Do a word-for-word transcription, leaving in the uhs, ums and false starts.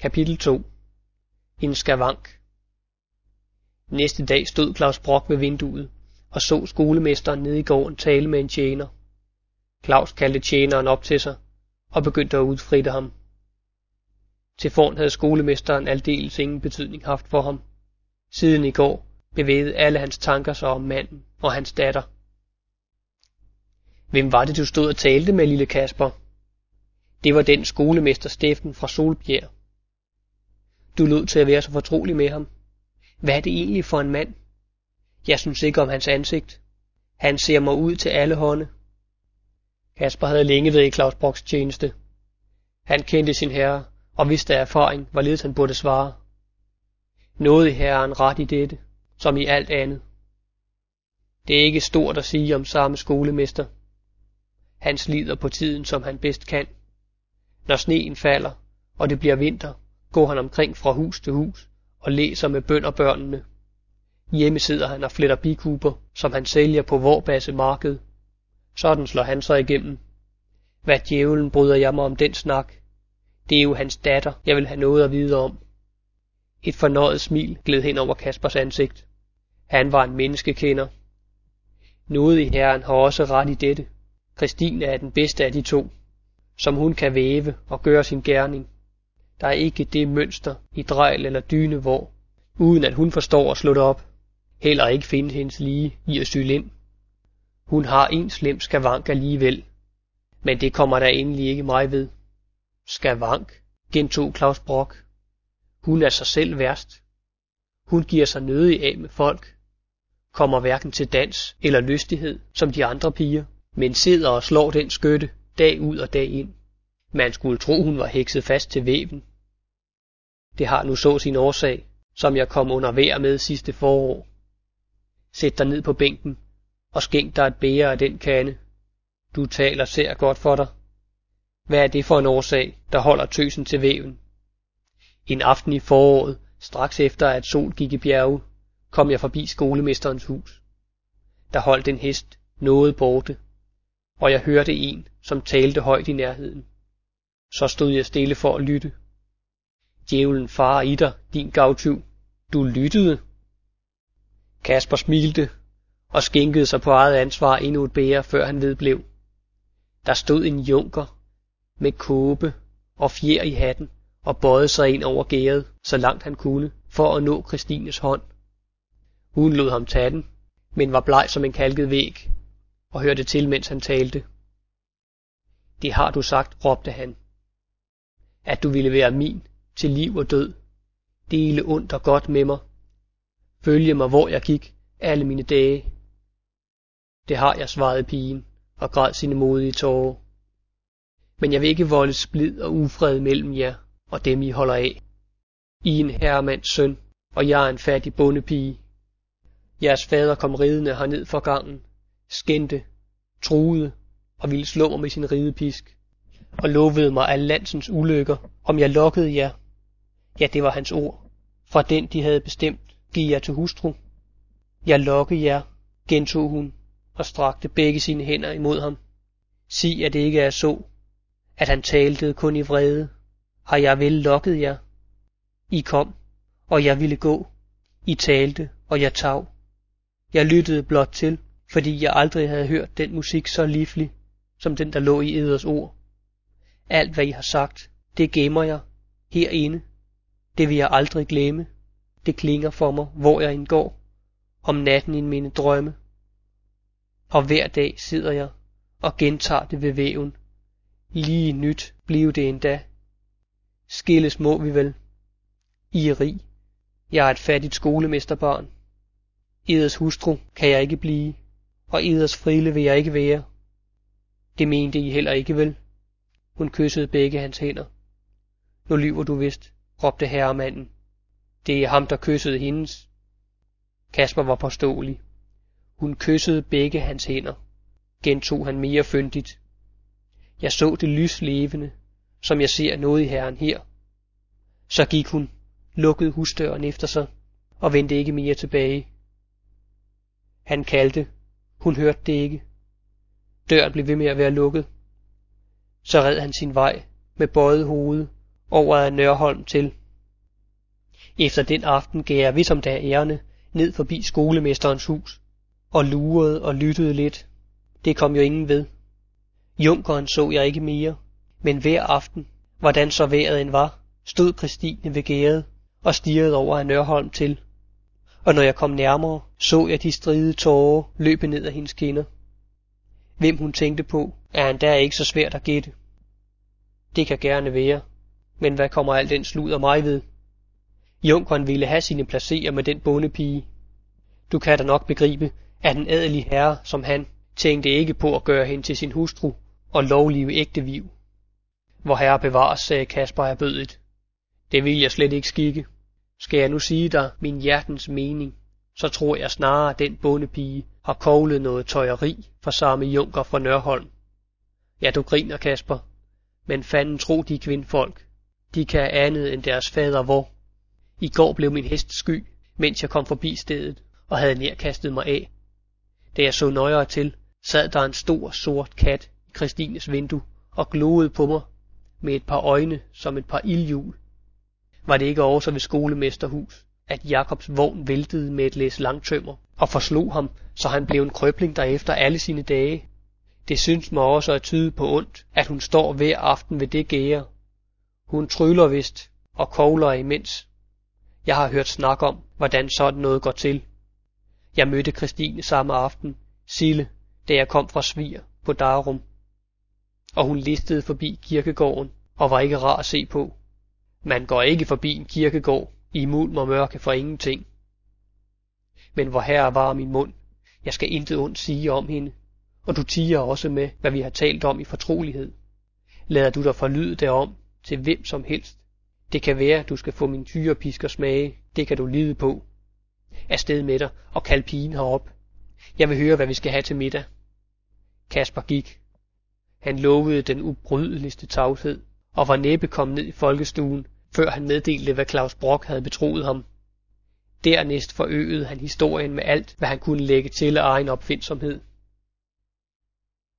Kapitel to. En skavank. Næste dag stod Claus Brock ved vinduet og så skolemesteren nede i gården tale med en tjener. Claus kaldte tjeneren op til sig og begyndte at udfritte ham. Til forn havde skolemesteren aldeles ingen betydning haft for ham. Siden i går bevægede alle hans tanker sig om manden og hans datter. Hvem var det, du stod og talte med, lille Kasper? Det var den skolemester Steffen fra Solbjerg. Du lod til at være så fortrolig med ham. Hvad er det egentlig for en mand? Jeg synes ikke om hans ansigt. Han ser mig ud til alle hånde. Kasper havde længe været i Claus Brocks tjeneste. Han kendte sin herre og vidste af erfaring, hvorledes han burde svare. Nåede herren ret i dette, som i alt andet. Det er ikke stort at sige om samme skolemester. Han slider på tiden, som han bedst kan. Når sneen falder, og det bliver vinter, går han omkring fra hus til hus og læser med bønderbørnene. Hjemme sidder han og fletter bikuber, som han sælger på Vorbasse marked. Sådan slår han sig igennem. Hvad djævlen bryder jeg mig om den snak? Det er jo hans datter, jeg vil have noget at vide om. Et fornøjet smil gled hen over Kaspers ansigt. Han var en menneskekender. Noget i herren har også ret i dette. Christine er den bedste af de to, som hun kan væve og gøre sin gerning. Der er ikke det mønster i drejl eller dyne, hvor, uden at hun forstår at slå det op, heller ikke finde hendes lige i at sy ind. Hun har en slem skavank alligevel, men det kommer der endelig ikke mig ved. Skavank, gentog Claus Brock. Hun er sig selv værst. Hun giver sig nødig af med folk, kommer hverken til dans eller lystighed som de andre piger, men sidder og slår den skytte dag ud og dag ind. Man skulle tro, hun var hekset fast til væven. Det har nu så sin årsag, som jeg kom under vejr med sidste forår. Sæt dig ned på bænken og skænk dig et bæger af den kande. Du taler ser godt for dig. Hvad er det for en årsag, der holder tøsen til væven? En aften i foråret, straks efter at sol gik i bjerge, kom jeg forbi skolemesterens hus. Der holdt en hest noget borte, og jeg hørte en, som talte højt i nærheden. Så stod jeg stille for at lytte. Djævlen farer i dig, din gavtyv. Du lyttede. Kasper smilte og skænkede sig på eget ansvar endnu et bæger, før han vedblev. Der stod en junker med kåbe og fjer i hatten og bøjede sig ind over gærdet, så langt han kunne, for at nå Christines hånd. Hun lod ham tage den, men var bleg som en kalket væg, og hørte til, mens han talte. Det har du sagt, råbte han. At du ville være min til liv og død. Dele ondt og godt med mig. Følge mig, hvor jeg gik, alle mine dage. Det har jeg, svarede pigen, og græd sine modige tårer. Men jeg vil ikke volde splid og ufred mellem jer og dem, I holder af. I er en herremands søn, og jeg er en fattig bondepige. Jeres fader kom ridende herned for gangen, skændte, truede og ville slå mig med sin ridepisk, og lovede mig al landsens ulykker, om jeg lokkede jer. Ja, det var hans ord. Fra den, de havde bestemt, giv jer til hustru. Jeg lokke jer, gentog hun, og strakte begge sine hænder imod ham. Sig, at det ikke er så, at han talte kun i vrede. Har jeg vel lokket jer? I kom, og jeg ville gå. I talte, og jeg tav. Jeg lyttede blot til, fordi jeg aldrig havde hørt den musik så livlig, som den, der lå i eders ord. Alt, hvad I har sagt, det gemmer jeg herinde. Det vil jeg aldrig glemme. Det klinger for mig, hvor jeg indgår, om natten i mine drømme. Og hver dag sidder jeg og gentager det ved væven. Lige nyt blev det endda. Skilles må vi vel. I er rig. Jeg er et fattigt skolemesterbarn. Eders hustru kan jeg ikke blive, og eders frile vil jeg ikke være. Det mente I heller ikke vel. Hun kyssede begge hans hænder. Nu lyver du vist, råbte herremanden. Det er ham, der kyssede hendes. Kasper var påståelig. Hun kyssede begge hans hænder, gentog han mere fyndigt. Jeg så det lyslevende, som jeg ser noget i herren her. Så gik hun, lukkede husdøren efter sig, og vendte ikke mere tilbage. Han kaldte. Hun hørte det ikke. Døren blev ved med at være lukket. Så red han sin vej med bøjet hoved over ad Nørholm til. Efter den aften gav jeg vidt om der ærende ned forbi skolemesterens hus, og lurede og lyttede lidt. Det kom jo ingen ved. Junkeren så jeg ikke mere, men hver aften, hvordan så vejret end var, stod Christine ved gærdet og stirrede over ad Nørholm til. Og når jeg kom nærmere, så jeg de stride tårer løbe ned ad hendes kinder. Hvem hun tænkte på, er endda ikke så svært at gætte. Det kan gerne være, men hvad kommer al den sludder mig ved? Junkeren ville have sine placerer med den bondepige. Du kan da nok begribe, at en adelig herre som han tænkte ikke på at gøre hende til sin hustru og lovlive ægteviv. Hvor herre bevares, sagde Kasper erbødigt. Det vil jeg slet ikke skikke. Skal jeg nu sige dig min hjertens mening, så tror jeg snarere, at den bondepige har koglet noget tøjeri for samme junker fra Nørholm. Ja, du griner, Kasper, men fanden tro de kvindfolk. De kan andet end deres fader hvor. I går blev min hest sky, mens jeg kom forbi stedet og havde nærkastet mig af. Da jeg så nøjere til, sad der en stor sort kat i Christines vindue og gloede på mig med et par øjne som et par ildhjul. Var det ikke også ved skolemesterhus, at Jakobs vogn væltede med et læs langtømmer og forslog ham, så han blev en krøbling derefter alle sine dage? Det synes mig også at tyde på ondt, at hun står hver aften ved det gære. Hun tryller vist og kogler imens. Jeg har hørt snak om, hvordan sådan noget går til. Jeg mødte Christine samme aften, Sille, da jeg kom fra Svir på Darum. Og hun listede forbi kirkegården og var ikke rar at se på. Man går ikke forbi en kirkegård i mulm og mørke for ingenting. Men hvor herre var min mund, jeg skal intet ondt sige om hende, og du tiger også med, hvad vi har talt om i fortrolighed. Lader du dig forlyde derom til hvem som helst. Det kan være, du skal få min tyrepisker smage, det kan du lide på. Afsted med dig og kald pigen herop. Jeg vil høre, hvad vi skal have til middag. Kasper gik. Han lovede den ubrydeligste tavshed, og var næppe kommet ned i folkestuen, før han meddelte, hvad Claus Brock havde betroet ham. Dernæst forøgede han historien med alt, hvad han kunne lægge til af egen opfindsomhed.